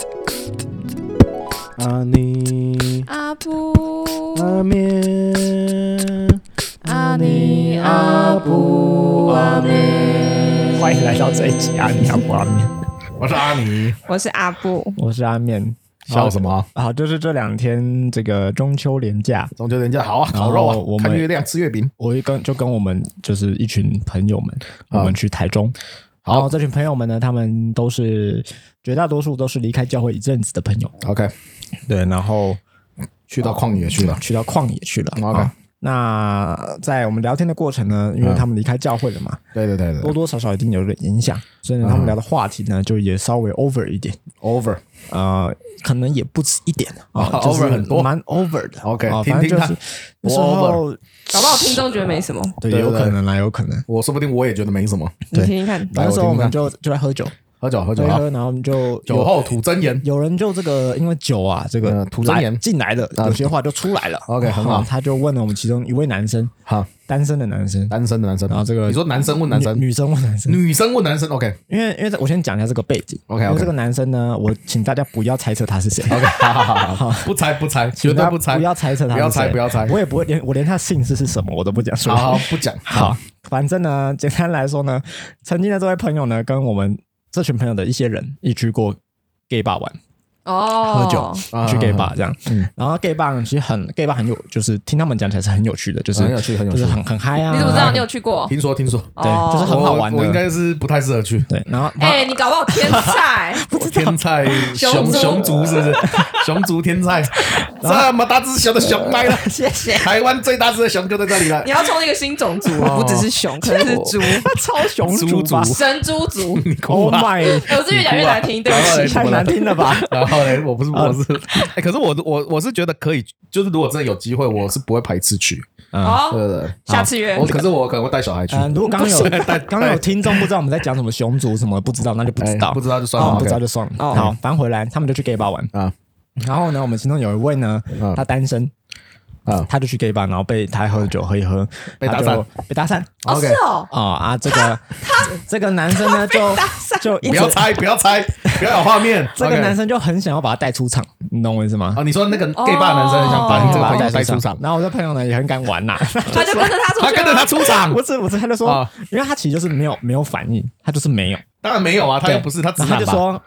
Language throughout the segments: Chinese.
阿尼阿布阿面阿尼阿布阿面， 欢迎来到这一集阿尼阿布阿面， 我是阿尼， 我是阿布， 我是阿面。 笑什么？ 好，就是这2天这个中秋连假， 中秋连假好啊，烤肉啊， 我们看月亮吃月饼。 我跟我们就是一群朋友们，我们去台中。然后这群朋友们呢，他们都是绝大多数都是离开教会一阵子的朋友。 OK， 对，然后去到旷野去了， 去到旷野去了。 OK， 那在我们聊天的过程呢，因为他们离开教会了嘛， 对， 多多少少一定有点影响，所以呢，他们聊的话题呢，就也稍微 over 一点 ，over， 可能也不止一点啊 ，over 很多， 蛮 over 的。 OK， 听听看，那时候搞不好听众觉得没什么， 对，有可能啦，有可能。 我说不定我也觉得没什么。 你听听看。 那时候我们就在喝酒， 喝酒， 然后我们就酒后吐真言， 有人就这个因为酒啊，这个吐真言进来了，有些话就出来了。 OK， 很好。 他就问了我们其中一位男生， 好， 单身的男生， 然后这个你说男生问男生， 女生问男生， 女生问男生 ，OK， 因为我先讲一下这个背景 ，OK， 因为这个男生呢，我请大家不要猜测他是谁 ，OK， 好，不猜，绝对不猜， 不要猜测他是谁， 不要猜， 我也不会连他姓氏是什么我都不讲出来， 好，不讲， 好，反正呢，简单来说呢，曾经的这位朋友呢，跟我们这群朋友的一些人一起去过 gay bar 玩。喝酒去 gay bar 这样，然后 gay bar 呢，其实gay bar 很有，就是听他们讲起来是很有趣的，就是很有趣， 就是很嗨啊。 你怎么知道你有去过？ 听说， 对，就是很好玩的。 我应该是不太适合去。 对，然后你搞不好天才， 天菜熊族是不是？熊族天菜，这么大只小的熊来了， 谢谢。 台湾最大只的熊就在这里了。 你要创一个新种族，不只是熊，可能是猪， 超熊族吧， 神猪族。 Oh my！ 我是越讲越难听，对不起， 太难听了吧？ 然后呢，我是，可是我是觉得可以，就是如果真的有机会，我是不会排斥去。 对，下次约。 可是我可能会带小孩去。 如果刚有听众不知道我们在讲什么熊族什么不知道，那就不知道， 不知道就算了， 不知道就算了。好，反正回来他们就去 gay bar 玩啊。然后呢，我们其中有一位呢，他单身。他就去 gay bar， 然后被他喝酒喝一喝， 被搭讪。 是哦， 这个男生呢就不要猜，不要有画面。 这个男生就很想要把他带出场，你懂我意思吗？ 你说那个 gay bar 男生很想把你这个朋友带出场， 然后我这朋友呢也很敢玩呐， 他就跟着他出去， 他跟着他出场， 不是，他就说，因为他其实就是没有反应，他就是没有， 当然没有啊，他又不是他直男吧， 他就说，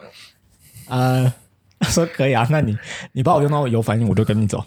说可以啊，那你把我用到有反应，我就跟你走。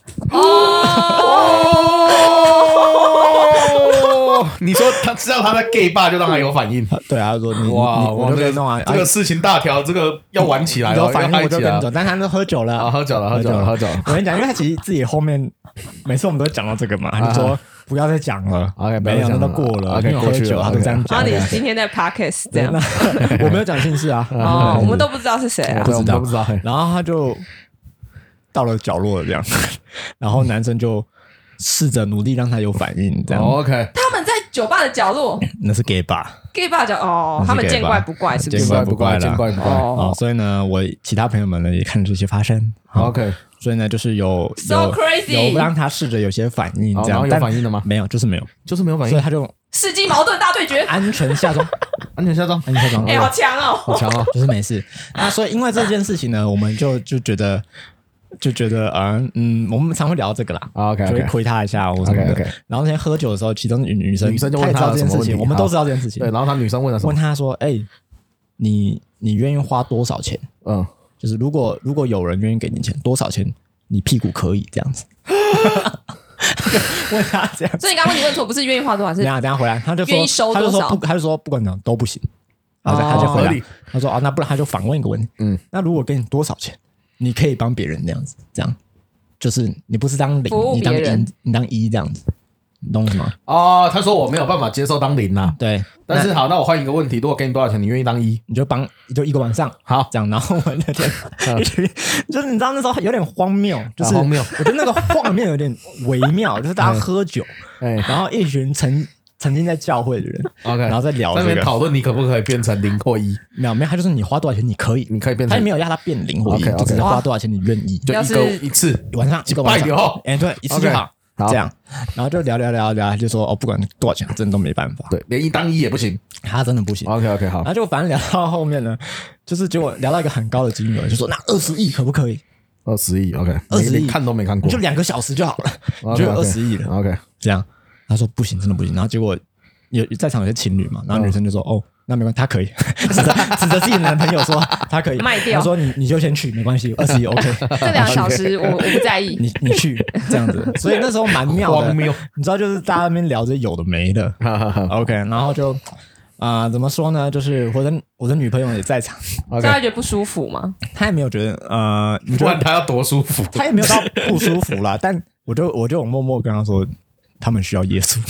你说他知道他在 gay bar 就让他有反应， 对啊，他说我就跟你弄啊， 这个事情大条，这个要玩起来了， 有反应我就跟你走，但他都喝酒了， 喝酒了。 我跟你讲，因为他其实自己后面每次我们都会讲到这个嘛，他就说不要再讲了 ，OK， 没有，那都过了，因为喝酒他都这样讲。 然后你今天在 podcast 这样， 我没有讲姓氏啊， 我们都不知道是谁啊， 不知道。然后他就到了角落这样，然后男生就试着努力让他有反应，这样。 OK， 他们在酒吧的角落， 那是 gay bar。 gay bar 他们见怪不怪，是不是？ 见怪不怪了。所以呢，我其他朋友们呢也看着这些发生。 OK， 所以呢，就是有 so crazy， 有让他试着有些反应，这样。 有反应了吗？ 没有，就是没有反应。 所以他就世纪矛盾大对决， 安全下装。 好强哦， 好强哦， 就是没事。那所以因为这件事情呢，我们就觉得我们常会聊到这个啦，就会亏他一下或什么的。然后那天喝酒的时候，其中女生就问他这件事情，我们都知道这件事情。 对，然后他女生问了什么？ 问他说：“你愿意花多少钱？就是如果有人愿意给你钱，多少钱你屁股可以这样子。”问他这样， 所以你刚刚问错，不是愿意花多少，是等下回来，他就说愿意收多少， 他就说不管怎样都不行。然后他就回来，他说那不然他就反问一个问题，那如果给你多少钱，你可以帮别人这样子，这样就是你不是当零，你当一这样子，你懂什么？ 他说我没有办法接受当零啊。 对， 但是好，那我换一个问题，如果给你多少钱，你愿意当一？ 你就一个晚上，好这样。然后我那天就是你知道那时候有点荒谬，就是荒谬， 我觉得那个画面有点微妙，就是大家喝酒，然后一群曾经在教会的人 ，OK， 然后在聊这个讨论你可不可以变成0或1？ 没有，他就是你花多少钱你可以变成， 他也没有要他变0或1，就只是花多少钱你愿意， 就一次晚上一个晚上， 对， 一次就好。 这样，然后就聊，就说不管多少钱，他真的都没办法。 对，连1当1也不行， 他真的不行。 OK， 好。 然后就反正聊到后面呢，就是结果聊到一个很高的金额，就说那20亿可不可以 ？20亿 ，OK， 20亿看都没看过， 就2个小时就好了，就有20亿了。 OK， 这样，他说不行，真的不行。然后结果在场有些情侣嘛，然后女生就说那没关系，他可以，指着自己的男朋友说他可以卖掉。 他说你就先去，没关系，20亿 OK。 这2个小时我不在意， 你去这样子。所以那时候蛮妙的，你知道，就是大家那边聊着有的没的，OK， 然后就怎么说呢？就是我的女朋友也在场， 他觉得不舒服吗？ 他也没有觉得不然他要多舒服， 他也没有到不舒服啦。但我就默默跟他说。他们需要耶稣，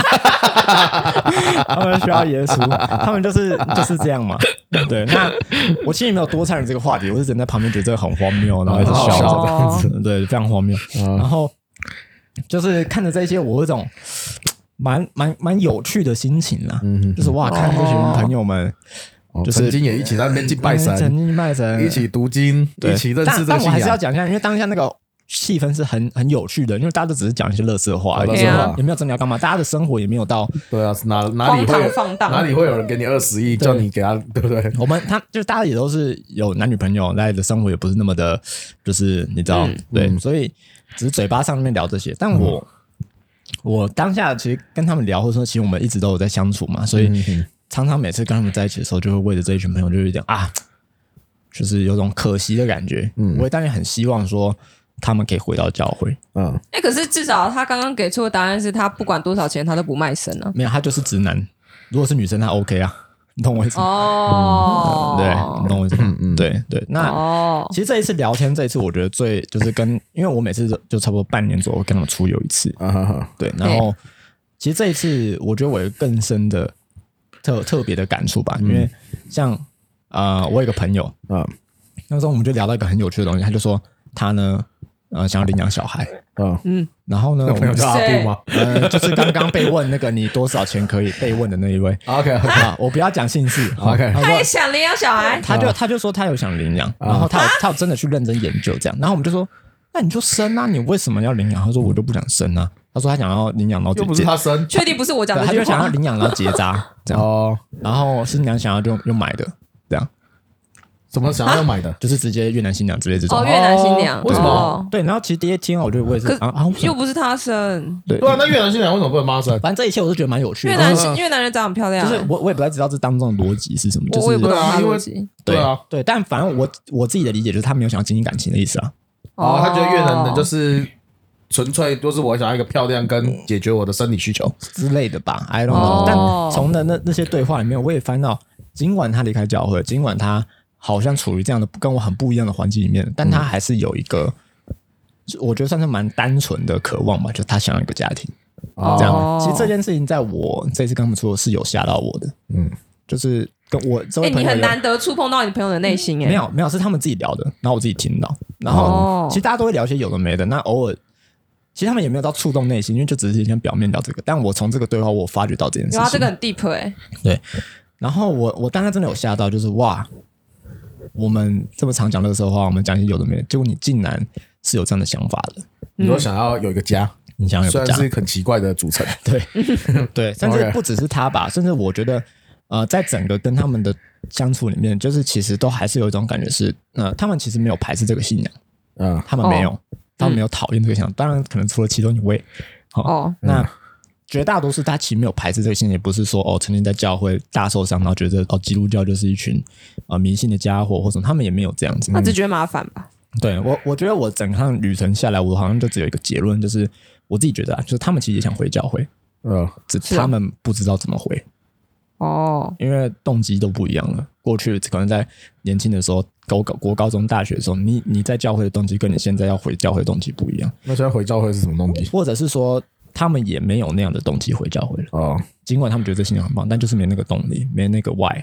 他们需要耶稣，他们就是这样嘛。对，那我心里没有多参与这个话题，我是只能在旁边觉得这个很荒谬，然后一直笑着这样子，对，非常荒谬。然后就是看着这些，我有一种蛮有趣的心情啦，就是哇，看这群朋友们。 就是曾经也一起在那边敬拜神，一起读经，一起认识这个信仰。 但我还是要讲一下，因为当下那个气氛是很有趣的，因为大家都只是讲一些垃圾话，也没有真的要干嘛，大家的生活也没有到。 对啊，哪里会有人给你20亿叫你给他，对不对？ 就大家也都是有男女朋友，大家的生活也不是那么的，就是你知道，对，所以只是嘴巴上面聊这些。但我当下其实跟他们聊，或者说其实我们一直都有在相处嘛，所以常常每次跟他们在一起的时候，就会为了这一群朋友，就会讲就是有种可惜的感觉。我当然很希望说。他们可以回到教会， 可是至少他刚刚给出的答案是他不管多少钱他都不卖身啊。 没有，他就是直男。如果是女生，他 OK 啊，你懂我意思吗？对，你懂我意思吗？对。那其实这一次聊天，我觉得最就是因为我每次就差不多半年左右跟他们出游一次，对。然后其实这一次，我觉得我有更深的特别的感触吧，因为像我有一个朋友那时候我们就聊到一个很有趣的东西，他就说他呢。想要领养小孩，然后呢， 我们叫阿布吗？ 就是刚刚被问那个你多少钱可以被问的那一位。 OK， 我不要讲姓氏。 OK， 他也想领养小孩， 他就说他有想领养，然后他有真的去认真研究这样，然后我们就说，那你就生啊，你为什么要领养？他说我就不想生啊，他说他想要领养然后又不是他生， 确定不是我讲的， 他就想要领养然后结扎这样，然后新娘想要就买的这样。 怎么想要买的？ 就是直接越南新娘之类这种。 越南新娘为什么？ 对，然后其实第一天我就我也是又不是他生。 对啊，那越南新娘为什么不能妈生？ 反正这一切我都觉得蛮有趣的。 越南人长很漂亮， 就是我也不太知道这当中的逻辑是什么。 我也不知道逻辑。 对啊， 对，但反正我自己的理解就是他没有想要经营感情的意思啊。 他觉得越南的就是纯粹就是我想要一个漂亮跟解决我的生理需求之类的吧 ，I don't know。但从那些对话里面，我也翻到，尽管他离开教会，尽管他好像处于这样的跟我很不一样的环境里面，但他还是有一个，我觉得算是蛮单纯的渴望吧，就他想要一个家庭。这样，其实这件事情在我这次跟他们说是有吓到我的，就是跟我这位朋友， 你很难得触碰到你朋友的内心， 没有，是他们自己聊的，然后我自己听到，然后其实大家都会聊一些有的没的，那偶尔。其实他们也没有到触动内心，因为就只是先表面聊这个。但我从这个对话，我发觉到这件事情。 这个很 deep 对，然后我当时真的有吓到，就是哇。我们这么常讲乐色话，我们讲些有的没的，结果你竟然是有这样的想法的。 你说想要有一个家， 你想要有个家， 虽然是很奇怪的组成， 对对，甚至不只是他吧，甚至我觉得在整个跟他们的相处里面，就是其实都还是有一种感觉是，他们其实没有排斥这个信仰，他们没有，他们没有讨厌这个信仰，当然可能除了其中一位，那。绝大多数他其实没有排斥这个信仰，也不是说曾经在教会大受伤，然后觉得基督教就是一群迷信的家伙或什么，他们也没有这样子。 他只觉得麻烦吧？ 对，我觉得我整趟旅程下来，我好像就只有一个结论，就是我自己觉得就是他们其实也想回教会，只他们不知道怎么回。因为动机都不一样了。过去可能在年轻的时候，国高中、大学的时候，你在教会的动机跟你现在要回教会的动机不一样。 那现在回教会是什么动机？ 或者是说？他们也没有那样的动机回教会了尽管他们觉得这信仰很棒，但就是没那个动力，没那个 why。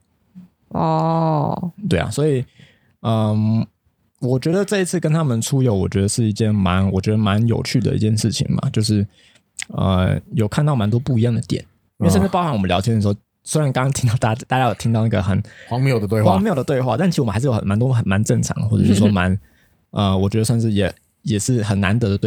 对啊，所以我觉得这一次跟他们出游，我觉得是一件蛮有趣的一件事情嘛，就是有看到蛮多不一样的点，因为甚至包含我们聊天的时候，虽然刚刚听到大家有听到那个很荒谬的对话， 但其实我们还是有蛮多蛮正常，或者是说蛮我觉得算是也是很难得的对话。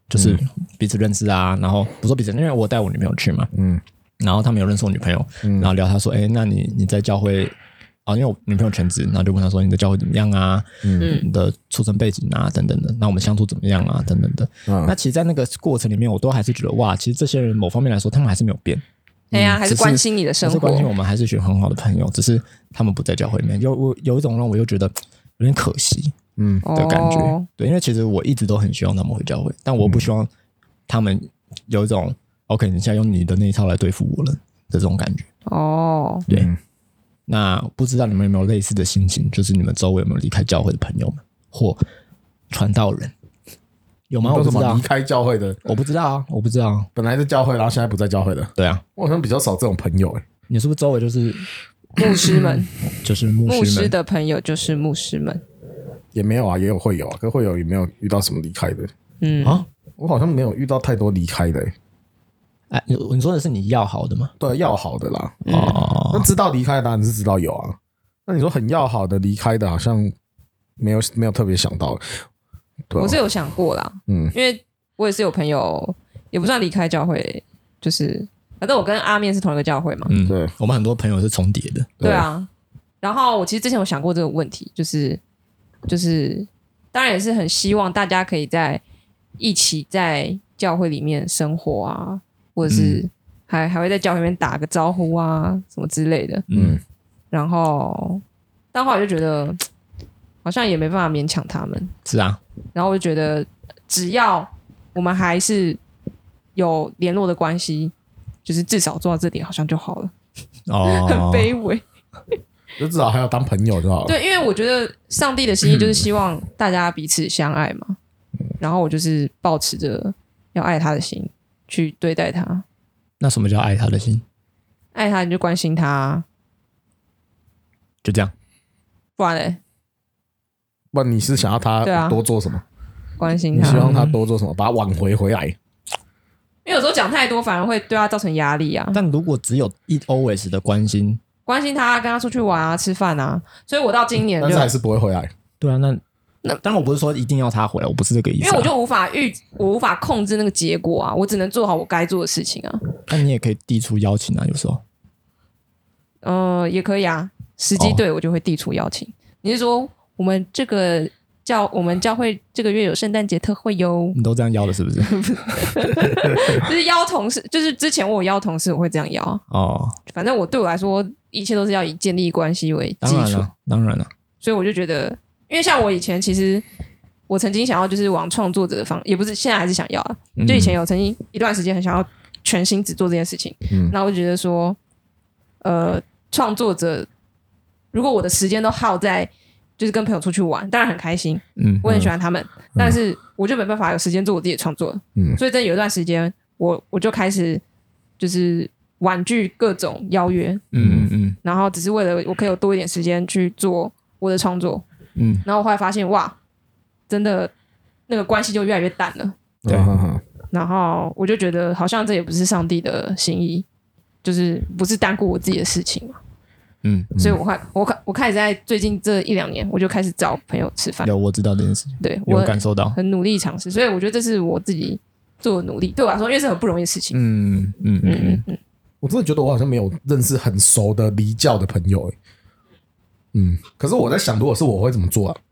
就是彼此认识啊，然后不说彼此，因为我带我女朋友去嘛，然后他们有认识我女朋友，然后聊他说，那你在教会因为我女朋友全职，然后就问他说你的教会怎么样啊，你的出生背景啊等等的，那我们相处怎么样啊等等的。那其实，在那个过程里面，我都还是觉得哇，其实这些人某方面来说，他们还是没有变。 对呀，还是关心你的生活， 还是关心我们，还是选很好的朋友，只是他们不在教会里面，有一种让我又觉得有点可惜，的感觉。对，因为其实我一直都很希望他们回教会，但我不希望他们有一种 OK， 你现在用你的那一套来对付我了的这种感觉。对。那不知道你们有没有类似的心情，就是你们周围有没有离开教会的朋友们或传道人？有吗？我不知道。 离开教会的， 我不知道啊，我不知道。 本来在教会，然后现在不在教会的。 对啊， 我好像比较少这种朋友你是不是周围就是牧师们？ 就是牧师的朋友，就是牧师们。 也没有啊，也有会友啊，可会友也没有遇到什么离开的。我好像没有遇到太多离开的。 你说的是你要好的吗？ 对，要好的啦。那知道离开的当然是知道有啊。那你说很要好的离开的，好像没有特别想到。 我是有想过啦，因为我也是有朋友，也不算离开教会，就是反正我跟阿面是同一个教会嘛。 对，我们很多朋友是重叠的。 对啊，然后我其实之前有想过这个问题，就是当然也是很希望大家可以一起在教会里面生活啊，或者是还会在教会里面打个招呼啊什么之类的。然后但后来就觉得好像也没办法勉强他们。 是啊。 然后我就觉得只要我们还是有联络的关系，就是至少做到这点好像就好了。很卑微。 就至少还要当朋友就好了。 对，因为我觉得上帝的心意就是希望大家彼此相爱嘛。然后我就是抱持着要爱他的心去对待他。 那什么叫爱他的心？ 爱他你就关心他， 就这样。 不然嘞？ 不然你是想要他多做什么？ 关心他。 你希望他多做什么？把他挽回来。 因为有时候讲太多反而会对他造成压力啊。 但如果只有always 的关心他，跟他出去玩啊，吃饭啊，所以我到今年但是还是不会回来。 对啊，那当然我不是说一定要他回来，我不是这个意思。 因为我就无法控制那个结果啊，我只能做好我该做的事情啊。 那你也可以递出邀请啊，有时候。 也可以啊，时机对我就会递出邀请。你是说我们教会这个月有圣诞节特惠哟？ 你都这样邀的是不是？ 就是邀同事，就是之前我有邀同事，我会这样邀。反正对我来说，一切都是要以建立关系为基础。 当然了。 所以我就觉得，因为像我以前其实我曾经想要就是往创作者的也不是现在还是想要啊。就以前有曾经一段时间很想要全心只做这件事情。然后我就觉得说，创作者如果我的时间都耗在就是跟朋友出去玩，当然很开心，我很喜欢他们，但是我就没办法有时间做我自己的创作了。所以在有一段时间，我就开始就是婉拒各种邀约，然后只是为了我可以有多一点时间去做我的创作，然后我后来发现哇，真的那个关系就越来越淡了。 对， 然后我就觉得好像这也不是上帝的心意，就是不是单顾我自己的事情嘛。所以我开始在最近这1-2年，我就开始找朋友吃饭。 我知道这件事情， 对， 我感受到， 很努力尝试，所以我觉得这是我自己做的努力，对我来说，因为是很不容易的事情。 我真的觉得我好像没有认识很熟的离教的朋友。可是我在想，如果是我会怎么做啊？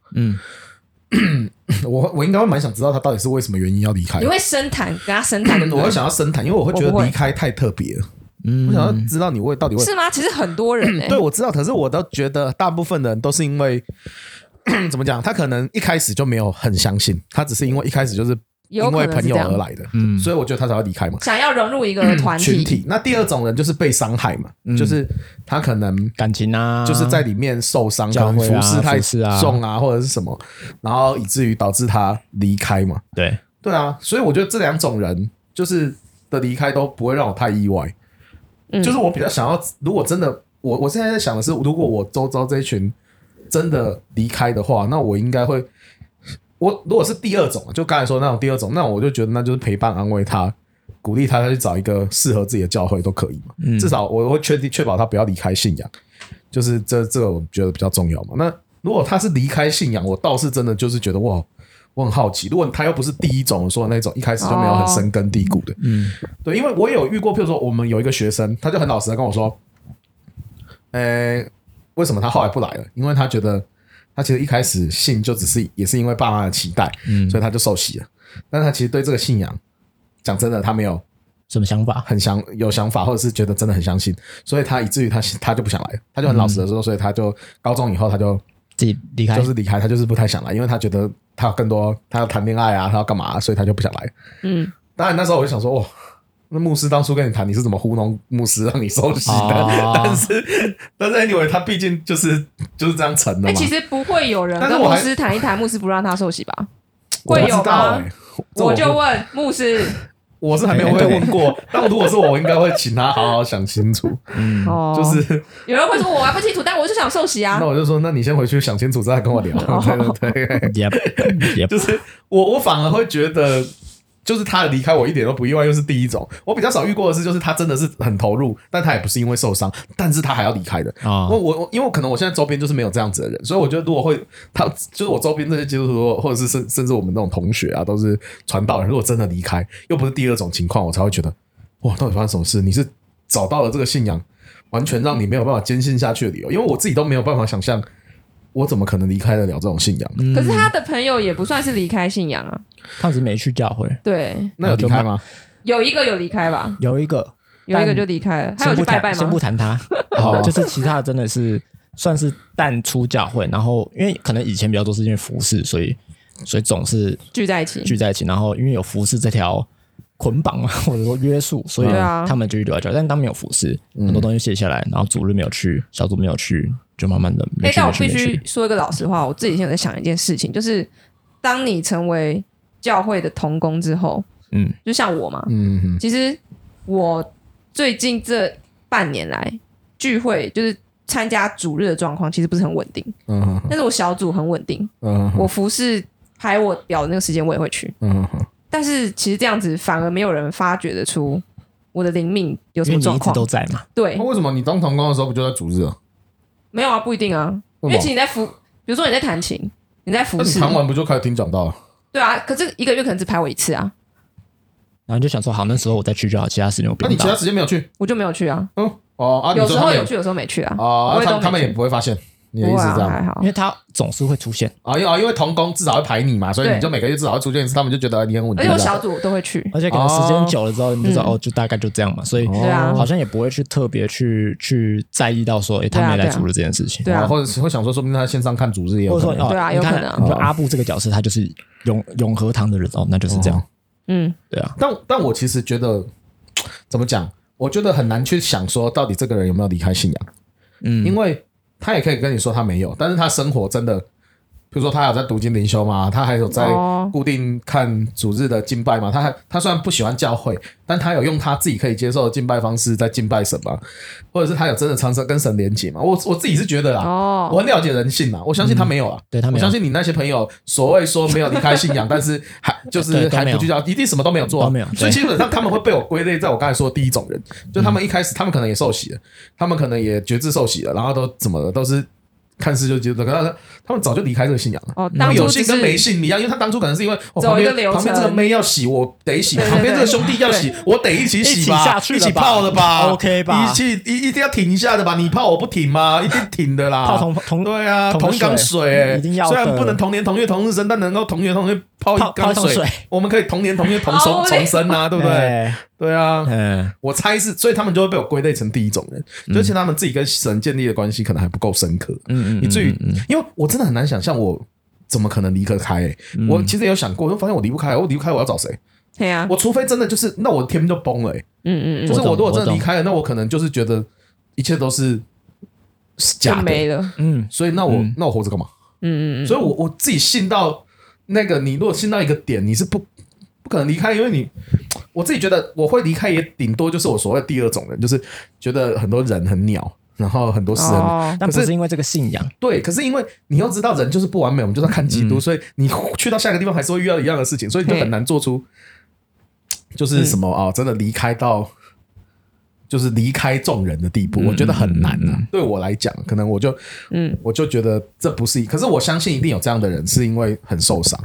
我应该会蛮想知道他到底是为什么原因要离开。 你会深谈，跟他深谈的， 我会想要深谈，因为我会觉得离开太特别了。我想要知道你到底为是吗？其实很多人对，我知道，可是我都觉得大部分人都是因为怎么讲？他可能一开始就没有很相信，他只是因为一开始就是因为朋友而来的，所以我觉得他才会离开嘛， 想要融入一个团体群体。那第二种人就是被伤害嘛，就是他可能感情啊， 就是在里面受伤，可能服侍太重啊，或者是什么，然后以至于导致他离开嘛。对啊，所以我觉得这两种人就是的离开都不会让我太意外。就是我比较想要，如果真的我现在在想的是，如果我周遭这一群真的离开的话，那我应该会，如果是第二种，就刚才说那种第二种，那我就觉得那就是陪伴安慰他，鼓励他去找一个适合自己的教会都可以嘛。至少我会确保他不要离开信仰，就是这个我觉得比较重要嘛。那如果他是离开信仰，我倒是真的就是觉得哇， 我很好奇，如果他又不是第一种说的那种一开始就没有很深根蒂固的，对，因为我有遇过，譬如说我们有一个学生，他就很老实的跟我说，为什么他后来不来了？因为他觉得他其实一开始信就也是因为爸妈的期待，所以他就受洗了，但是他其实对这个信仰，讲真的，他没有什么想法， 有想法，或者是觉得真的很相信，所以他以至于他就不想来了，他就很老实的说，所以他就高中以后他就自己离开， 就是离开，他就是不太想来，因为他觉得他有更多，他要谈恋爱啊，他要干嘛，所以他就不想来。当然那时候我就想说，那牧师当初跟你谈，你是怎么糊弄牧师让你受洗的？但是 anyway， 他毕竟就是这样成的嘛。 其实不会有人跟牧师谈一谈，牧师不让他受洗吧？会有吗？我就问牧师。 我是还没有被问过，但如果是我应该会请他好好想清楚。就是有人会说我还不清楚，但我就想受洗啊。 那我就说，那你先回去想清楚，再跟我聊。对，就是我反而会觉得，就是他的离开我一点都不意外，又是第一种。我比较少遇过的是，就是他真的是很投入，但他也不是因为受伤，但是他还要离开的。因为可能我现在周边就是没有这样子的人，所以我觉得如果他就是我周边这些基督徒，或者是甚至我们那种同学啊，都是传道人，如果真的离开，又不是第二种情况，我才会觉得哇，到底发生什么事？你是找到了这个信仰，完全让你没有办法坚信下去的理由，因为我自己都没有办法想象。我怎么可能离开得了这种信仰？ 可是他的朋友也不算是离开信仰啊， 他只是没去教会。 对， 那有离开吗？ 有一个有离开吧， 有一个就离开了，还有去拜拜吗？ 先不谈他，就是其他的真的是算是淡出教会，然后因为可能以前比较多是因为服事，所以总是聚在一起，然后因为有服事这条捆绑或者说约束，所以他们就留在教会。但当没有服事，很多东西卸下来，然后主日没有去，小组没有去。就慢慢的但我必须说一个老实话，我自己现在在想一件事情，就是当你成为教会的同工之后，就像我嘛，其实我最近这半年来聚会，就是参加主日的状况，其实不是很稳定，但是我小组很稳定，我服侍排我表的那个时间我也会去，但是其实这样子反而没有人发觉得出我的灵命有什么状况， 因为你一直都在嘛。 对， 那为什么你当同工的时候不就在主日啊？ 没有啊，不一定啊，因为其实你在比如说你在弹琴，你在服侍， 弹完不就开始听讲道了？ 对啊，可是一个月可能只排我一次啊。 然后就想说，好，那时候我再去就好，其他时间我不用。 那你其他时间没有去？ 我就没有去啊。 有时候有去，有时候没去啊。 他们也不会发现。你的意思是这样？ 还好， 因为他总是会出现因为同工至少会排你嘛，所以你就每个月至少会出现一次，他们就觉得你很稳定。 而且我小组都会去， 而且可能时间久了之后，你就知道就大概就这样嘛，所以好像也不会去特别去在意到说，他没来主日这件事情， 对啊， 或者会想说，说不定他线上看主日也有可能， 对啊，有可能。 你说阿布这个角色，他就是永和堂的人那就是这样，对啊。 但我其实觉得怎么讲，我觉得很难去想说到底这个人有没有离开信仰，因为。他也可以跟你说他没有，但是他生活真的，比如说他还有在读经灵修嘛，他还有在固定看主日的敬拜嘛，他虽然不喜欢教会，但他有用他自己可以接受的敬拜方式在敬拜神嘛，或者是他有真的常常跟神连结嘛。我自己是觉得啦，我很了解人性啦，我相信他没有啦， 对他没有， 我相信你那些朋友所谓说没有离开信仰，但是还不去教，一定什么都没有做，所以基本上他们会被我归类在我刚才说的第一种人，就他们一开始他们可能也受洗了，他们可能也觉知受洗了，然后都怎么了都是。看似就觉得，可是他们早就离开这个信仰了。有信跟没信一样，因为他当初可能是因为旁边这个妹要洗，我得洗；旁边这个兄弟要洗，我得一起洗吧，一起泡的吧 ，OK 吧？ 一定要停一下的吧？你泡我不停吗？一定停的啦。 泡对啊，同一缸水， 一定要。 虽然不能同年同月同日生，但能够同年同月泡一缸水，我们可以同年同月同生啊，对不对？对啊，我猜是，所以他们就会被我归类成第一种人，而且他们自己跟神建立的关系可能还不够深刻，以至于，因为我真的很难想象我怎么可能离开，我其实也有想过，我发现我离不开，我要找谁？ 对啊， 我除非真的就是，那我的天就崩了，就是我如果真的离开了，那我可能就是觉得一切都是假的， 没了， 所以那我活着干嘛？所以我自己信到那个，你如果信到一个点，你是不可能离开，因为我自己觉得我会离开，也顶多就是我所谓的第二种人，就是觉得很多人很鸟，然后很多事很， 但不是因为这个信仰， 对，可是因为你要知道人就是不完美，我们就是要看基督，所以你去到下一个地方还是会遇到一样的事情，所以你就很难做出就是什么真的离开到就是离开众人的地步，我觉得很难啊。对我来讲，可能我就觉得这不是，可是我相信一定有这样的人，是因为很受伤。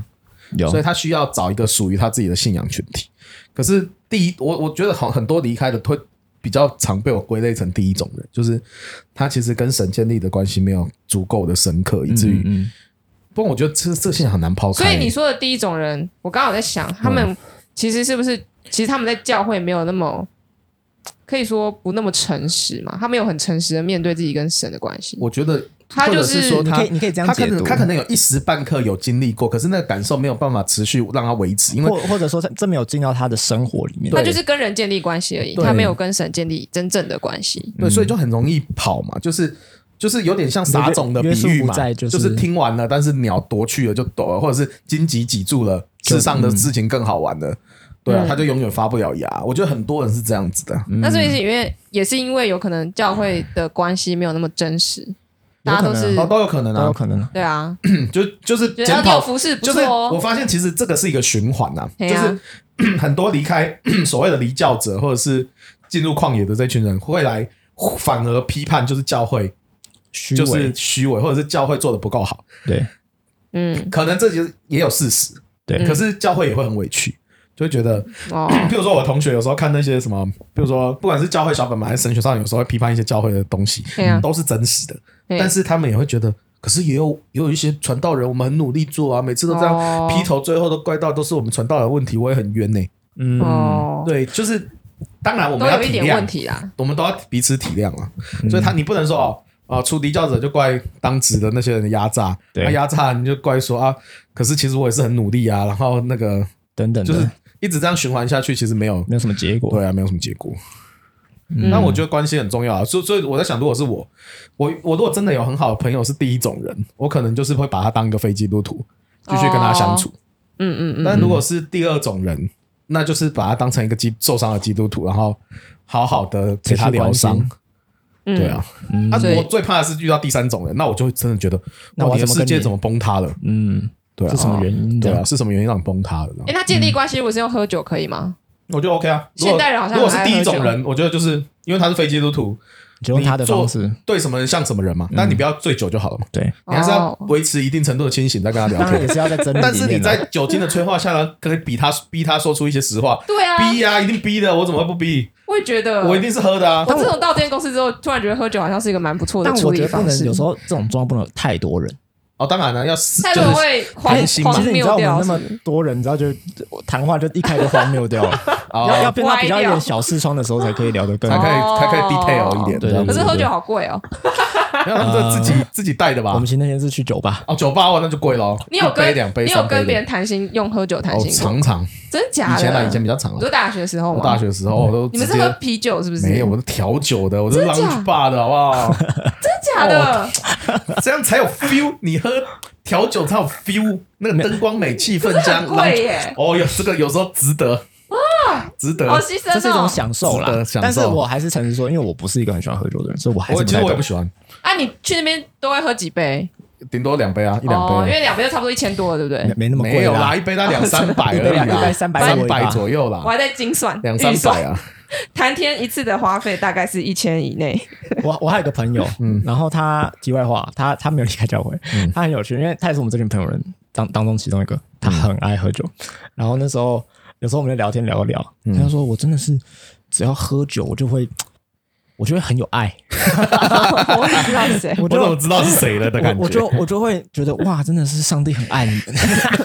所以他需要找一个属于他自己的信仰群体。可是我觉得很多离开的会比较常被我归类成第一种人，就是他其实跟神建立的关系没有足够的深刻，以至于不过我觉得这现象很难抛开。 所以你说的第一种人，我刚好在想，他们其实是不是其实他们在教会没有那么可以说不那么诚实嘛？他没有很诚实的面对自己跟神的关系。 我觉得他就是说你可以这样解读， 他可能有一时半刻有经历过，可是那个感受没有办法持续让他维持，因为或者说这没有进到他的生活里面， 他就是跟人建立关系而已，他没有跟神建立真正的关系。 对，所以就很容易跑嘛，就是有点像撒种的比喻嘛，就是听完了，但是鸟夺去了就躲了，或者是荆棘挤住了，世上的事情更好玩了。对啊，他就永远发不了芽。我觉得很多人是这样子的。 那所以是因为有可能教会的关系没有那么真实，大家都是都有可能啊， 都有可能。 对啊， 就是检讨服饰不错哦。 就是我发现其实这个是一个循环啊，就是很多离开所谓的离教者或者是进入旷野的这群人会来反而批判，就是教会就是虚伪，或者是教会做的不够好。 对， 可能这也有事实。对，可是教会也会很委屈。就会觉得，譬如说我同学有时候看那些什么，比如说不管是教会小本本还是神学上，有时候会批判一些教会的东西，都是真实的。但是他们也会觉得，可是也有一些传道人，我们很努力做啊，每次都这样劈头，最后都怪到都是我们传道人的问题，我也很冤呢。对，就是当然我们要体谅，都有一点问题啦，我们都要彼此体谅啊。所以你不能说出离教者就怪当值的那些人的压榨，压榨你就怪说啊，可是其实我也是很努力啊，然后那个等等， 就是一直这样循环下去，其实没有什么结果。 对啊，没有什么结果。但我觉得关系很重要啊，所以我在想，如果是我如果真的有很好的朋友是第一种人，我可能就是会把他当一个非基督徒，继续跟他相处。但如果是第二种人，那就是把他当成一个受伤的基督徒，然后好好的给他疗伤。对啊，我最怕的是遇到第三种人，那我就会真的觉得，那我的世界怎么崩塌了？对啊， 是什么原因？ 对啊，是什么原因让你崩塌的？ 那建立关系如果是用喝酒可以吗？ 我觉得 OK 啊。 现代人好像如果是第一种人，我觉得就是因为他是非基督徒， 就用他的方式对什么人像什么人嘛。但你不要醉酒就好了嘛。 对， 你还是要维持一定程度的清醒，再跟他聊天。 也是要在真理里面。 但是你在酒精的催化下呢，可以逼他说出一些实话。 对啊， 逼啊，一定逼的，我怎么会不逼？ 我也觉得， 我一定是喝的啊。 我自从到这间公司之后，突然觉得喝酒好像是一个蛮不错的处理方式。 有时候这种状况不能有太多人。 当然了， 太多人会荒谬掉。 其实你知道我们那么多人，你知道就谈话就一开就荒谬掉了。要变到比较有点小视窗的时候才可以聊得更， 才可以 detail 一点。 对， 可是喝酒好贵哦。 他们这自己带的吧？ 我们那天是去酒吧。 酒吧那就贵了。 你有跟别人谈心用喝酒谈心过？ 常真假的？ 以前比较常。 你说大学的时候吗？ 我大学的时候我都。 你们是喝啤酒是不是？ 没有，我是调酒的，我是 lounge bar 的，好不好？ 真假的？ 这样才有 feel。你喝调酒才有 feel， 那个灯光美，气氛这样。 很贵耶。 这个有时候值得。值得， 好牺牲哦， 这是一种享受啦。但是我还是诚实说，因为我不是一个很喜欢喝酒的人，所以我还是其实我也不喜欢。 你去那边都会喝几杯？ 顶多2杯啊，1-2杯。 因为2杯就差不多1000多了，对不对？ 没那么贵， 没有啦，1杯它200-300而已啦，300左右啦。 我还在精算 200-300啊。 谈天一次的花费大概是1000以内。 我还有个朋友，然后他题外话，他没有离开教会，他很有趣，因为他也是我们这群朋友人当中其中一个，他很爱喝酒。然后那时候有时候我们在聊天聊一聊，他就说我真的是只要喝酒我就会很有爱。 我怎么知道是谁？ 我怎么知道是谁了的感觉？ 我就会觉得哇，真的是上帝很爱你们。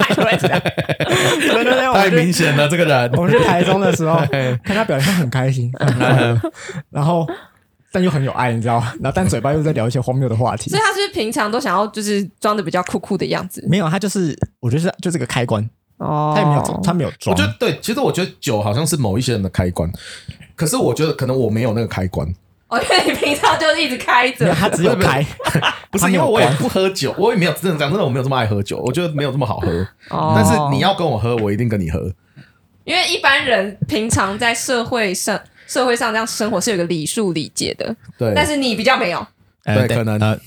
对， 太明显了，这个人。 我们去台中的时候，看他表现很开心，然后但又很有爱，你知道吗？然后但嘴巴又在聊一些荒谬的话题。 所以他是平常都想要就是装的比较酷酷的样子。 没有，他就是我觉得就是个开关。他没有装。 我觉得对，其实我觉得酒好像是某一些人的开关，可是我觉得可能我没有那个开关。 因为你平常就是一直开着， 他只有开， 不是因为我也不喝酒，我也没有真的讲真的，我没有这么爱喝酒，我觉得没有这么好喝。但是你要跟我喝，我一定跟你喝。 因为一般人平常在社会上这样生活是有个礼数礼节的，对。但是你比较没有， 对，可能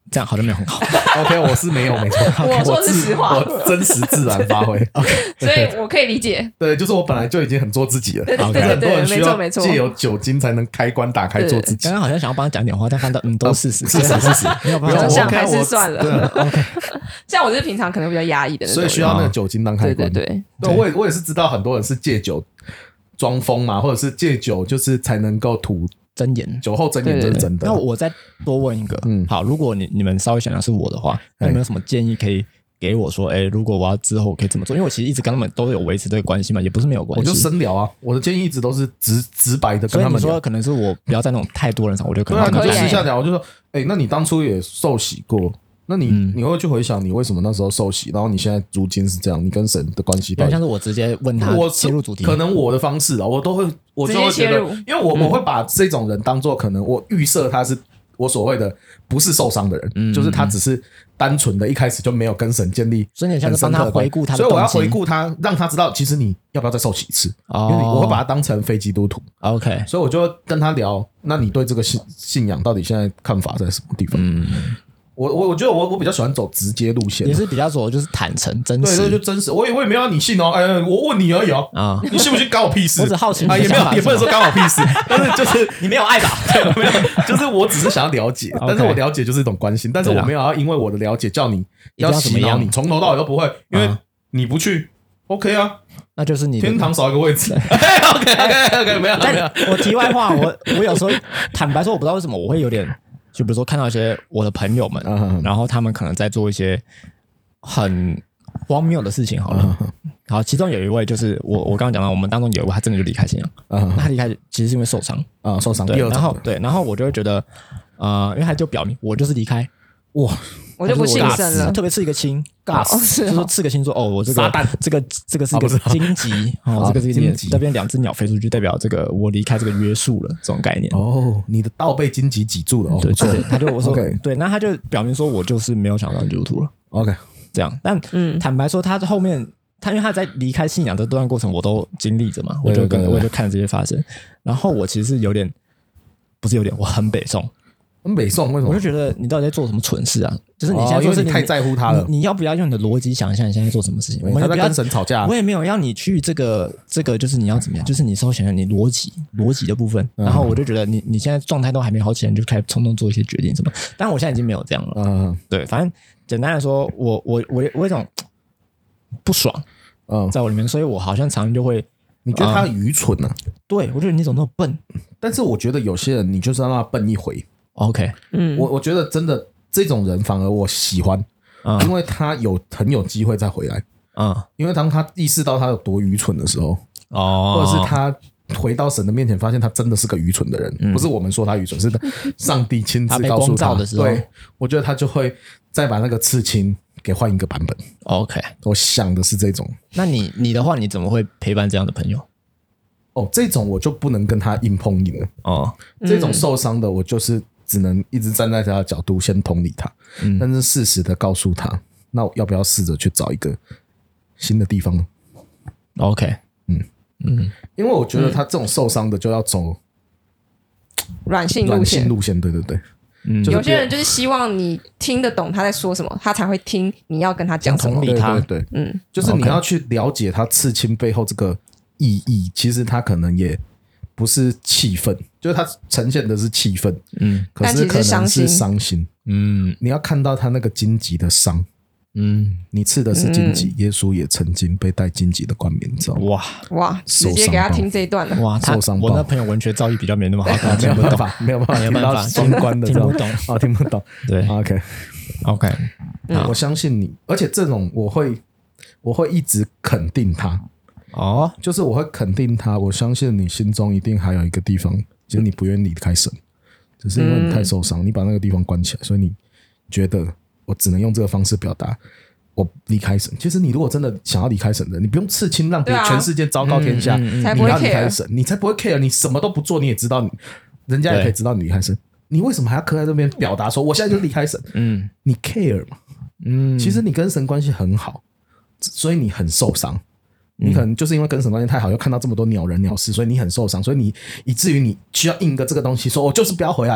这样好像没有很好。 OK， 我是没有，没错， 我说是实话， 我真实自然发挥。OK， 所以我可以理解。 对，就是我本来就已经很做自己了。 对，很多人需要借由酒精才能开关打开做自己。 刚刚好像想要帮他讲点话，但看到都事实， 没有办法想还是算了。 OK， 像我是平常可能比较压抑的， 所以需要那个酒精当开关。 对， 我也是知道很多人是借酒装疯嘛，或者是借酒就是才能够吐真言， 酒后真言，这是真的。 那我再多问一个，好，如果你们稍微想想是我的话，那有没有什么建议可以给我说，如果我要之后可以怎么做？因为我其实一直跟他们都有维持这个关系嘛，也不是没有关系。 我就深聊啊，我的建议一直都是直白的跟他们聊。 所以你说可能是我不要在那种太多人场，我就可能对啊，你就私下聊，我就说，那你当初也受洗过。那你会去回想你为什么那时候受洗，然后你现在如今是这样，你跟神的关系到底？ 像是我直接问他，我切入主题， 可能我的方式啊，我就会觉得，因为我会把这种人当做可能我预设他是我所谓的不是受伤的人，就是他只是单纯的一开始就没有跟神建立， 所以你像是帮他回顾他的动机， 所以我要回顾他，让他知道其实你要不要再受洗一次，因为我会把他当成非基督徒。 OK， 所以我就会跟他聊，那你对这个信仰到底现在看法在什么地方？我觉得我比较喜欢走直接路线， 也是比较走就是坦诚真实， 对，就真实。我也没有让你信哦，我问你而已哦，你信不信关我屁事？ 我只好奇啊，也不能说关我屁事，但是就是你没有爱吧？ 对，没有，就是我只是想要了解，但是我了解就是一种关心，但是我没有要因为我的了解叫你要洗脑你，从头到尾都不会，因为你不去 OK 啊， 那就是你天堂少一个位置。OK， 没有。 我题外话，我有时候坦白说，我不知道为什么我会有点。就比如说看到一些我的朋友们，然后他们可能在做一些很荒谬的事情，好了，好，其中有一位就是我刚刚讲到，我们当中有一位他真的就离开信仰，那他离开其实是因为受伤受伤， 对，然后我就会觉得，因为他就表明我就是离开，哇， 我就不信神了， 特别刺一个青，就是说刺个青说我这个撒旦， 这个是一个荆棘，这个是荆棘，那边2只鸟飞出去，代表这个我离开这个约束了，这种概念。 你的道被荆棘挤住了， 对，他就我说对，那他就表明说我就是没有想当基督徒了 ，OK， 这样。但坦白说，他后面因为他在离开信仰的这段过程，我都经历着嘛，我就看着这些发生，然后我其实是我很北宋。 很北宋为什么？ 我就觉得你到底在做什么蠢事啊？就是你现在因为你太在乎他了， 你要不要用你的逻辑想一下你现在做什么事情？ 他在跟神吵架， 我也没有要你去这个，就是你要怎么样？就是你稍微想想你逻辑的部分。然后我就觉得你现在状态都还没好起来，你就开始冲动做一些决定什么。但我现在已经没有这样了。对，反正简单来说，我有一种不爽，在我里面，所以我好像常常就会， 你觉得他愚蠢啊？ 对，我觉得你怎么那么笨？ 但是我觉得有些人，你就是让他笨一回。 OK， 我觉得真的这种人反而我喜欢，因为他很有机会再回来，因为当他意识到他有多愚蠢的时候，或者是他回到神的面前，发现他真的是个愚蠢的人，不是我们说他愚蠢，是上帝亲自告诉他的时候， 对，我觉得他就会再把那个刺青给换一个版本。 OK， 我想的是这种。 那你的话，你怎么会陪伴这样的朋友？ 这种我就不能跟他硬碰硬了。这种受伤的，我就是只能一直站在他的角度先同理他，但是适时的告诉他，那我要不要试着去找一个新的地方呢 ？OK， 因为我觉得他这种受伤的就要走软性路线，对， 有些人就是希望你听得懂他在说什么，他才会听你要跟他讲什么， 同理他， 对，就是你要去了解他刺青背后这个意义，其实他可能也不是气愤，就是他呈现的是气愤，可是可能是伤心，你要看到他那个荆棘的伤，你刺的是荆棘，耶稣也曾经被戴荆棘的冠冕罩， 哇，直接给他听这一段了， 哇，我那朋友文学造诣比较没那么好， 没有办法听到相关的， 听不懂， 听不懂， 对 ，OK， 我相信你，而且这种我会一直肯定他。就是我会肯定他，我相信你心中一定还有一个地方，就是你不愿意离开神，只是因为你太受伤，你把那个地方关起来，所以你觉得我只能用这个方式表达我离开神。其实你如果真的想要离开神的，你不用刺青让全世界昭告天下，你要离开神，你才不会 care， 你什么都不做，你也知道人家也可以知道你离开神，你为什么还要刻在这边表达说我现在就离开神？你 care 嘛？其实你跟神关系很好，所以你很受伤。你可能就是因为跟神关系太好，又看到这么多鸟人鸟事，所以你很受伤，所以你以至于你需要印个这个东西，说我就是不要回来了。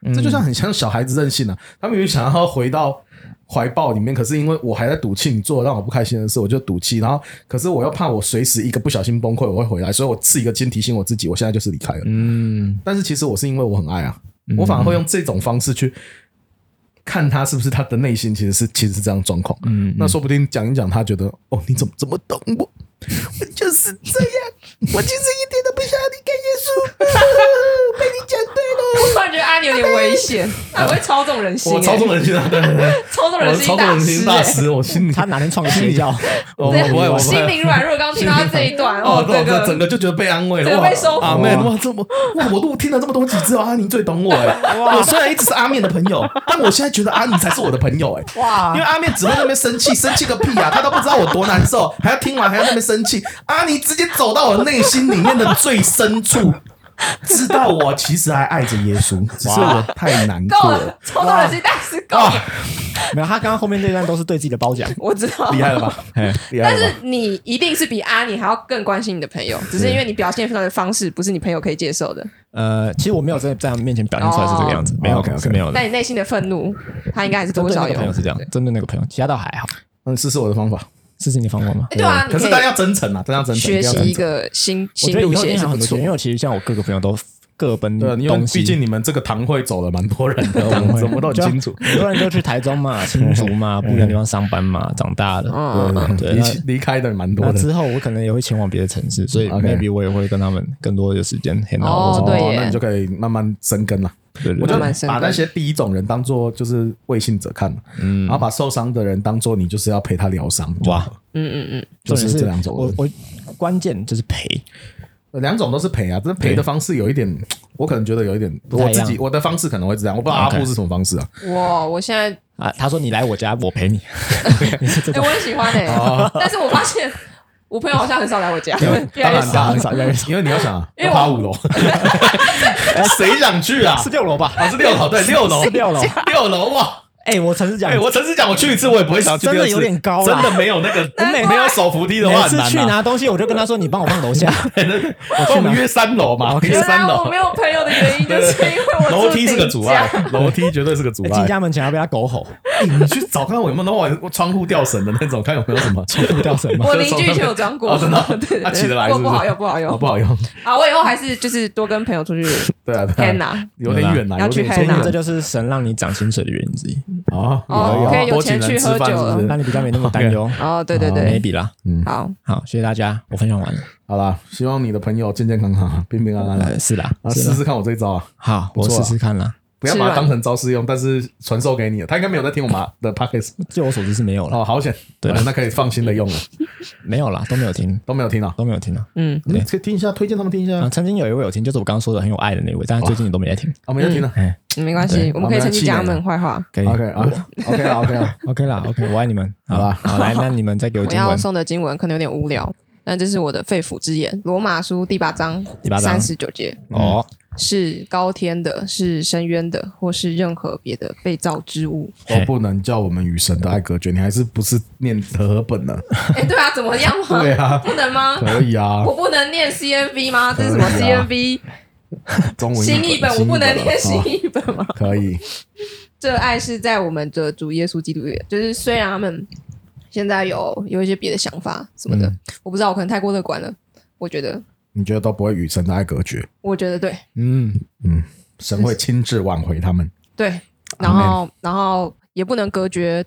这就像很像小孩子任性啊，他们明明想要回到怀抱里面，可是因为我还在赌气，你做让我不开心的事，我就赌气，然后可是我又怕我随时一个不小心崩溃我会回来，所以我赐一个先提醒我自己，我现在就是离开了。但是其实我是因为我很爱啊，我反而会用这种方式去看他是不是他的内心其实是这样的状况。那说不定讲一讲，他觉得哦，你怎么这么懂我？我就是这样，我其实一点都不想要离开耶稣。被你讲对了。 我突然觉得阿尼有点危险，他会操纵人心。 我操纵人心啊，对， 操纵人心大师， 我心里他哪天创个邪教？ 不会，我心灵软弱。刚听到他这一段， 整个就觉得被安慰了， 被收服。 阿妹，哇，我都听了这么多集之后，阿尼最懂我哎。我虽然一直是阿面的朋友，但我现在觉得阿尼才是我的朋友哎。哇，因为阿面只会在那边生气个屁啊，他都不知道我多难受，还要听完还要在那边生气。阿尼直接走到我内心里面的最深处。知道我其实还爱着耶稣，只是我太难过了。 操纵人心大师够了。 没有，他刚刚后面这段都是对自己的褒奖， 我知道， 厉害了吧？ 但是你一定是比阿尼还要更关心你的朋友，只是因为你表现出来的方式不是你朋友可以接受的。 其实我没有在他面前表现出来是这个样子，没有，是没有的。 但你内心的愤怒，他应该还是多少有。 朋友是这样，针对那个朋友，其他倒还好。 试试我的方法。 这是你的方法吗？ 对啊， 可是大家要真诚啊，真要真诚， 学习一个新路线是不错。 因为其实像我各个朋友都各奔东西， 毕竟你们这个堂会走了蛮多人的，我们什么都很清楚。 很多人就去台中嘛、新竹嘛、不一样的地方上班嘛，长大了， 对，离开的蛮多的。 那之后我可能也会前往别的城市，所以 maybe 我也会跟他们更多的时间 hang out。对， 那你就可以慢慢生根了。我就把那些第一种人当做就是未信者看，然后把受伤的人当做你就是要陪他疗伤。哇，就是这两种。 我关键就是陪， 两种都是陪啊，但是陪的方式有一点，我可能觉得有一点，我的方式可能会这样，我不知道阿布是什么方式啊。 我现在他说你来我家，我陪你。 我很喜欢但是我发现。我朋友好像很少来我家， 当然很少，因为你要想，因为爬5楼，谁想去啊？ 是6楼吧？ 是6楼，对，6楼， 是6楼哇！ 我诚实讲， 我去一次，我也不会想去第二次， 真的有点高， 真的没有那个，没有手扶梯的话， 每次去拿东西，我就跟他说：“你帮我放楼下。” 我们约3楼嘛，约3楼。 我没有朋友的原因就是因为我楼梯是个阻碍，楼梯绝对是个阻碍。 进家门前要被他狗吼， 你去找看我有没有那窗户吊绳的那种，看有没有什么窗户吊绳吗？ 我邻居以前有装过， 真的，他起得来是不好用，不好用， 不好用。 啊，我以后还是就是多跟朋友出去。 对啊 ，Hannah 有点远啊， 要去 Hannah， 这就是神让你涨薪水的原因之一。 可以有钱去喝酒了， 那你比较没那么担忧。 对 ，maybe 啦。 好， 谢谢大家，我分享完了。 好啦，希望你的朋友健健康康、平平安安。 是啦， 试试看我这一招啊。 好，我试试看啦。 不要把它当成招式用，但是传授给你了。他应该没有在听我们的 podcast， 就我所知是没有了。 好险，对，那可以放心的用了。 没有啦，都没有听啊。 你可以听一下，推荐他们听一下。 曾经有一位有听，就是我刚刚说的很有爱的那位，但是最近你都没在听。 没在听了。 没关系，我们可以趁机讲他们坏话。 可以 ，OK 啦， 我爱你们。好吧，好来，那你们再给我经文。 我要送的经文可能有点无聊，但这是我的肺腑之言。罗马书第8章39节。是高天的，是深渊的，或是任何别的被造之物， 都不能叫我们与神的爱隔绝。你还是不是念和合本呢？ 对啊，怎么样吗？ 对啊， 不能吗？ 可以啊。 我不能念 CNV 吗？这是什么 CNV？ 中文新译本，我不能念新译本吗？ 可以。 这爱是在我们的主耶稣基督里，就是虽然他们现在有一些别的想法什么的，我不知道，我可能太过乐观了。我觉得。 你觉得都不会与神的爱隔绝？ 我觉得对。 神会亲自挽回他们。 对，然后也不能隔绝，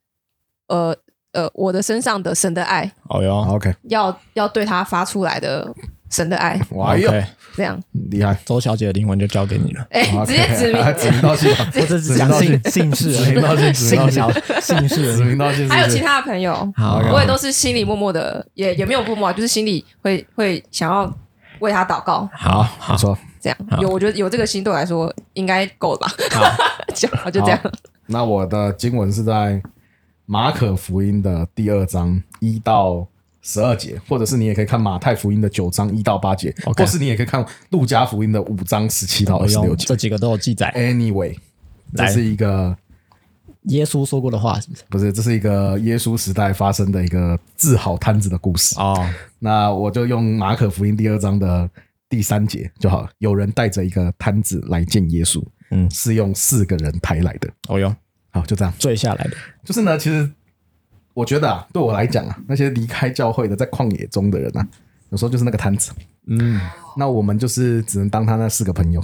我的身上的神的爱。 OK， 要对他发出来的神的爱。 哇哟， 这样厉害！ 周小姐的灵魂就交给你了。 直接指名道姓， 我只是讲姓氏， 指名道姓， 姓氏， 指名道姓。 还有其他的朋友，我也都是心里默默的，也没有默默，就是心里会想要为他祷告。 好，不错， 这样我觉得有这个心对我来说应该够了吧？好，就这样。 那我的经文是在马可福音的第2章1到12节，或者是你也可以看马太福音的9章1到8节，或是你也可以看路加福音的5章17到26节， 这几个都有记载。 Anyway， 这是一个耶稣说过的话，是不是？ 不是，这是一个耶稣时代发生的一个治好摊子的故事。那我就用马可福音第2章的第3节就好了。有人带着一个摊子来见耶稣， 是用4个人抬来的。 哦哟， 好，就这样坠下来的。 就是呢，其实我觉得对我来讲那些离开教会的在旷野中的人有时候就是那个摊子。那我们就是只能当他那4个朋友。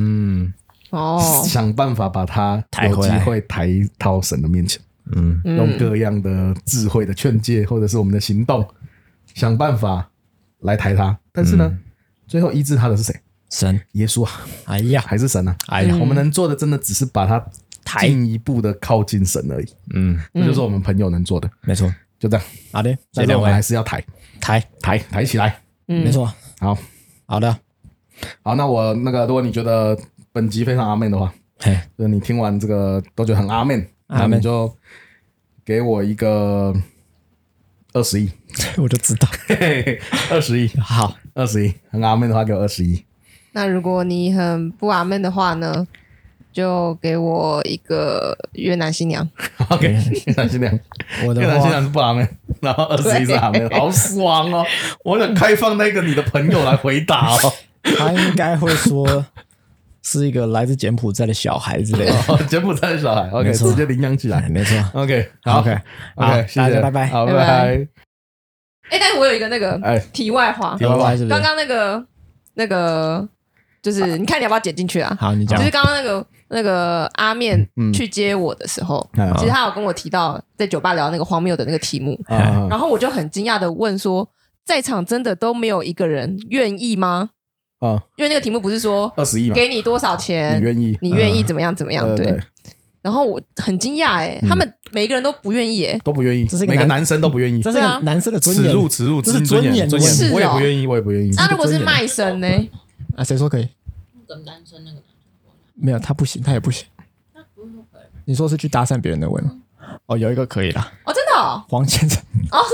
想办法把他有机会抬到神的面前。用各样的智慧的劝诫，或者是我们的行动，想办法来抬他。但是呢，最后医治他的是谁？ 神， 耶稣啊！哎呀，还是神啊！哎呀，我们能做的真的只是把他进一步的靠近神而已。这就是我们朋友能做的。 没错， 就这样。 好的， 但是我们还是要抬起来。 没错。好的。 好，那我如果你觉得本集非常阿妹的话，就是你听完这个都觉得很阿妹。那你就给我一个20亿， 我就知道 20亿。好，20亿，很阿妹的话给我20亿。 那如果你很不阿妹的话呢，就给我一个越南新娘。 OK， 越南新娘，越南新娘是不阿妹，然后20亿是阿妹，好爽哦！我想开放那个你的朋友来回答哦。 他应该会说。是一个来自柬埔寨的小孩之类的。 柬埔寨的小孩 ，OK， 直接领养起来， 没错。 OK， 好 ，OK， 谢谢， 拜拜， 好，拜拜。 但是我有一个题外话， 是不是？ 刚刚那个，就是你看你要不要剪进去啊？ 好，你讲。 就是刚刚那个阿面去接我的时候，其实他有跟我提到在酒吧聊那个荒谬的那个题目，然后我就很惊讶的问说，在场真的都没有一个人愿意吗？因为那个题目不是说 20亿嘛， 给你多少钱，你愿意怎么样怎么样？对。然后我很惊讶他们每一个人都不愿意都不愿意，每个男生都不愿意， 这是男生的尊严， 耻辱，这是尊严， 我也不愿意，我也不愿意。 那如果是卖身呢？ 谁说可以？ 跟单身那个男生没有，他不行，他也不行。 他不是说可以？ 你说是去搭讪别人的位吗？有一个可以啦。 真的黄先生。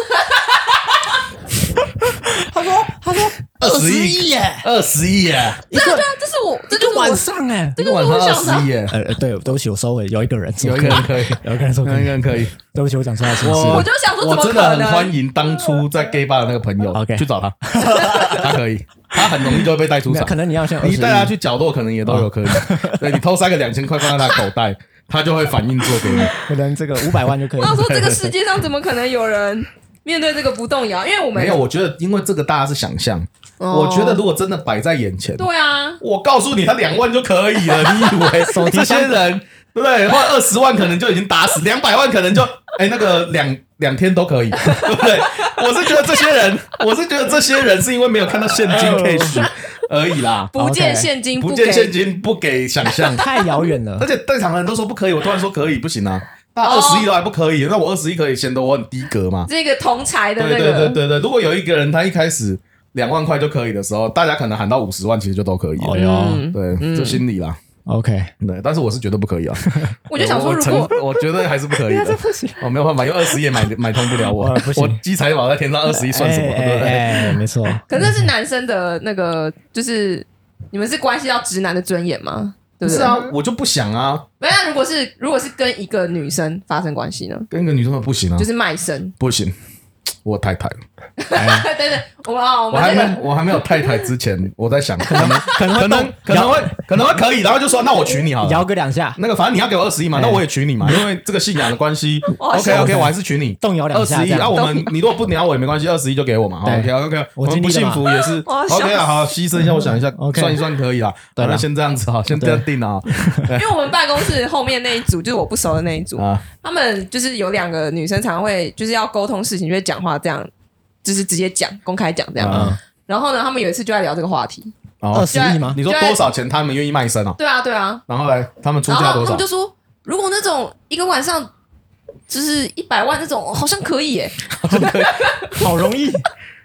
他说 20亿耶，20亿耶！ 对啊，这就是晚上这个晚上20亿耶！ 对不起，我收回，有一个人可以，有一个人说可以，对不起，我讲出来是我就想说， 我真的很欢迎当初在 gay bar 的那个朋友去找他，他可以，他很容易就会被带出场。 可能你要像你带他去角落，可能也都有可以。对，你偷3个2000块放在他口袋，他就会反应做给你。 可能这个500万就可以。 我想说，这个世界上怎么可能有人面对这个不动摇？因为我们没有，我觉得因为这个大家是想象。我觉得如果真的摆在眼前， 对啊， 我告诉你，他2万就可以了。你以为这些人对不对？或者20万可能就已经打死，200万可能就那个两天都可以，对不对？我是觉得这些人是因为没有看到现金 cash 而已啦， 不见现金， 不见现金不给想象， 太遥远了。 而且在场的人都说不可以，我突然说可以，不行啊。大20亿都还不可以，那我20亿可以，显得我很低格嘛？ 这个同财的那个， 对。如果有一个人他一开始2万块就可以的时候，大家可能喊到50万，其实就都可以了。对，这心理啦。 OK， 对，但是我是绝对不可以啊。 我就想说，如果我觉得还是不可以的， 不行， 我没有办法，因为20亿也买通不了我。我积财宝在天上，20亿算什么？对不对？ 没错。 可是是男生的那个，就是你们是关系到直男的尊严吗？对不对？ 是啊，我就不想啊。 那如果是跟一个女生发生关系呢？ 跟一个女生不行啊， 就是卖身不行。我太太了， 对， 我还没有太太之前，我在想，可能会可以，然后就说那我娶你好了， 摇个2下， 那个反正你要给我20亿嘛，那我也娶你嘛，因为这个信仰的关系 ，OK， 我还是娶你， 动摇2下 20亿，然后你如果不鸟我也没关系，20亿就给我嘛 ，OK， 我们不幸福也是 OK 啊，好，牺牲一下，我想一下，算一算可以啦，那先这样子哈，先这样定啊， 因为我们办公室后面那一组就是我不熟的那一组，他们就是有2个女生常会就是要沟通事情，就会讲话这样，就是直接讲，公开讲这样。然后呢，他们有一次就在聊这个话题 ，20亿吗？ 你说多少钱他们愿意卖身啊？ 对啊。 然后来他们出价多少？ 他们就说，如果那种一个晚上就是100万那种，好像可以耶， 好容易。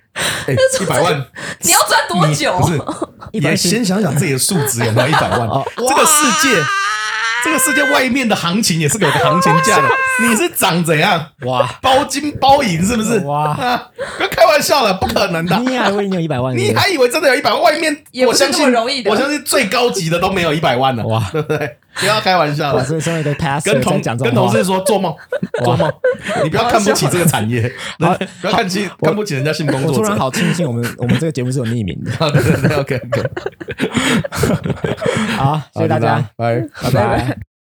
100万， 你要赚多久？ 不是，也先想想自己的数值有没有100万。这个世界外面的行情也是有个行情价的，你是长怎样？哇，包金包银是不是？哇，不要开玩笑了，不可能的。 你还以为你有100万？ 你还以为真的有100万？外面也不是那么容易的， 我相信最高级的都没有100万了，哇，对不对？ 不要开玩笑了。 所以身为一个 pastor 跟同事说做梦，你不要看不起这个产业，不要看不起人家性工作者。 我突然好庆幸我们这个节目是有匿名的。 对 ，OK， 好，谢谢大家， 拜拜。